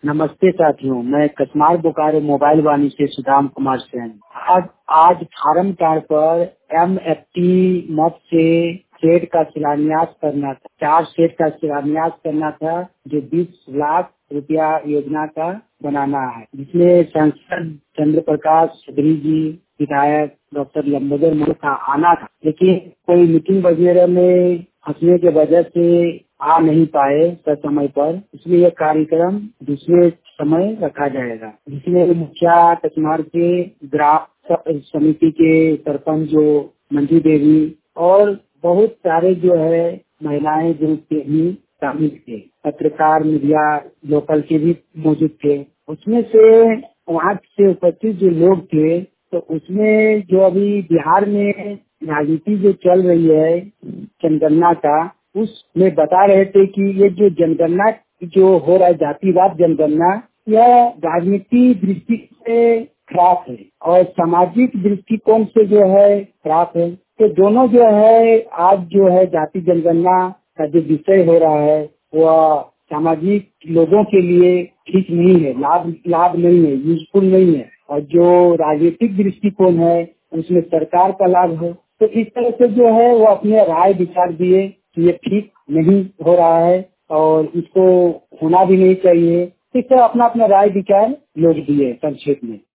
नमस्ते साथियों, मैं कस्मार बोकारो मोबाइल वाणी से सुदाम कुमार सेन। आज फार्म कार्ड पर MFT मत से सेट का शिलान्यास करना था। 4 सेट का शिलान्यास करना था, जो 20 लाख रुपया योजना का बनाना है, जिसमें सांसद चंद्र प्रकाश चौधरी जी, विधायक डॉक्टर लंबोदर मोदी का आना था, लेकिन कोई मीटिंग वगैरह में फंसने की वजह से आ नहीं पाए समय पर, इसलिए यह कार्यक्रम दूसरे समय रखा जाएगा, जिसमें मुखिया कस्मार के ग्राम समिति के सरपंच जो मंजू देवी और बहुत सारे जो है महिलाएं ग्रुप के भी शामिल थे, पत्रकार मीडिया लोकल के भी मौजूद थे। उसमें से वहाँ से उपस्थित जो लोग थे, तो उसमें जो अभी बिहार में राजनीति जो चल रही है जनगणना का, उसमें बता रहे थे कि ये जो जनगणना जो हो रहा है, जातिवाद जनगणना, यह राजनीति दृष्टि से खराब है और सामाजिक दृष्टिकोण से जो है खराब है। तो दोनों जो है, आज जो है जाति जनगणना का जो विषय हो रहा है, वह सामाजिक लोगों के लिए ठीक नहीं है, लाभ नहीं है, यूजफुल नहीं है, और जो राजनीतिक दृष्टिकोण है उसमें सरकार का लाभ है। तो इस तरह से जो है वो अपने राय विचार दिए कि ये ठीक नहीं हो रहा है और इसको होना भी नहीं चाहिए। इस तरह अपना अपना राय विचार लोग दिए संक्षेप में।